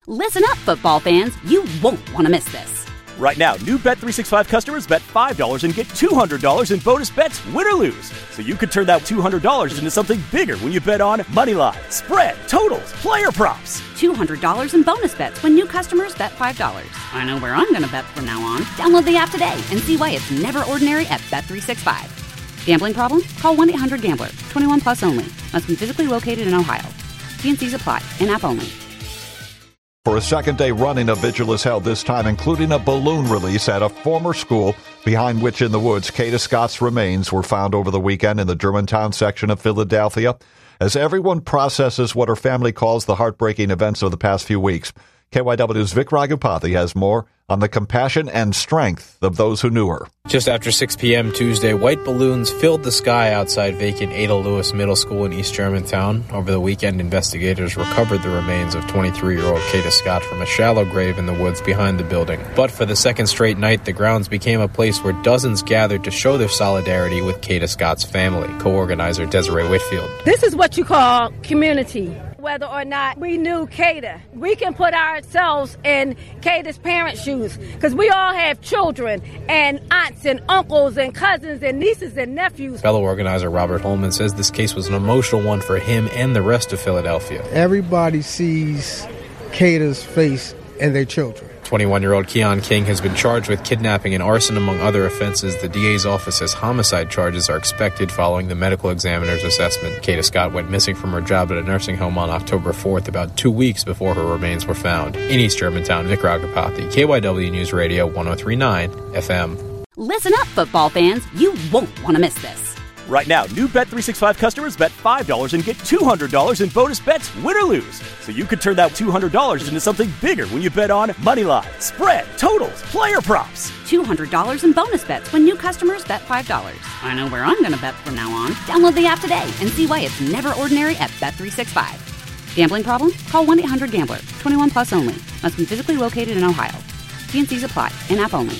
Listen up, football fans. You won't want to miss this. Right now, new Bet365 customers bet $5 and get $200 in bonus bets, win or lose. So you could turn that $200 into something bigger when you bet on money line, spread, totals, player props. $200 in bonus bets when new customers bet $5. I know where I'm going to bet from now on. Download the app today and see why it's never ordinary at Bet365. Gambling problem? Call 1-800-GAMBLER. 21 plus only. Must be physically located in Ohio. T&Cs apply. In-app only. For a second day running, a vigil is held this time, including a balloon release at a former school behind which in the woods Kata Scott's remains were found over the weekend in the Germantown section of Philadelphia. As everyone processes what her family calls the heartbreaking events of the past few weeks, KYW's Vic Ragupathy has more on the compassion and strength of those who knew her. Just after 6 p.m. Tuesday, white balloons filled the sky outside vacant Ada Lewis Middle School in East Germantown. Over the weekend, investigators recovered the remains of 23-year-old Kata Scott from a shallow grave in the woods behind the building. But for the second straight night, the grounds became a place where dozens gathered to show their solidarity with Kata Scott's family. Co-organizer Desiree Whitfield. This is what you call community. Whether or not we knew Kata, we can put ourselves in Kata's parents' shoes, because we all have children and aunts and uncles and cousins and nieces and nephews. Fellow organizer Robert Holman says this case was an emotional one for him and the rest of Philadelphia. Everybody sees Kata's face and their children. 21-year-old Keon King has been charged with kidnapping and arson, among other offenses. The DA's office says homicide charges are expected following the medical examiner's assessment. Kata Scott went missing from her job at a nursing home on October 4th, about 2 weeks before her remains were found. In East Germantown, Vic Ragupathy, KYW News Radio 103.9 FM. Listen up, football fans. You won't want to miss this. Right now, new Bet365 customers bet $5 and get $200 in bonus bets, win or lose. So you could turn that $200 into something bigger when you bet on money line, spread, totals, player props. $200 in bonus bets when new customers bet $5. I know where I'm going to bet from now on. Download the app today and see why it's never ordinary at Bet365. Gambling problem? Call 1-800-GAMBLER. 21 plus only. Must be physically located in Ohio. T&Cs apply. In-app only.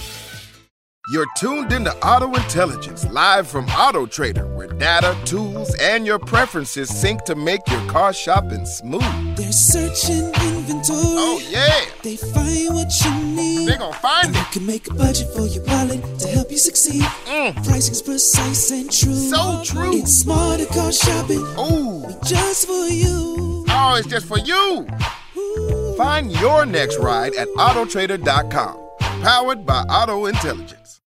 You're tuned into Auto Intelligence, live from Auto Trader, where data, tools, and your preferences sync to make your car shopping smooth. They're searching inventory. Oh, yeah. They find what you need. They're gonna find it. You can make a budget for your wallet to help you succeed. Pricing's precise and true. So true. It's smarter car shopping. Ooh. Just for you. Oh, it's just for you. Ooh. Find your next ride at Autotrader.com. Powered by Auto Intelligence.